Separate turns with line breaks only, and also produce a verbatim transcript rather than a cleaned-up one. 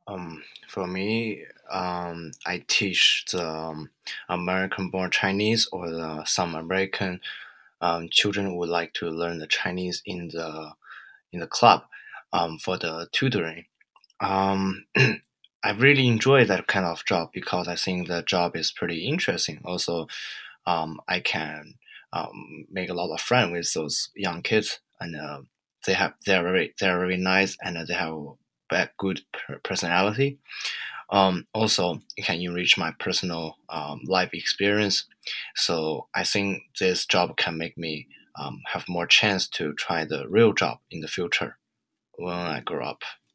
Um, for me, um, I teach the um, American-born Chinese or the, some American um, children would like to learn the Chinese in the in the club um, for the tutoring. Um, I really enjoy that kind of job because I think the job is pretty interesting. Also, um, I can um, make a lot of friends with those young kids, and uh, they have they're very they're very nice, and uh, they have a good personality. Um, also, it can enrich my personal um, life experience. So I think this job can make me um, have more chance to try the real job in the future when I grow up.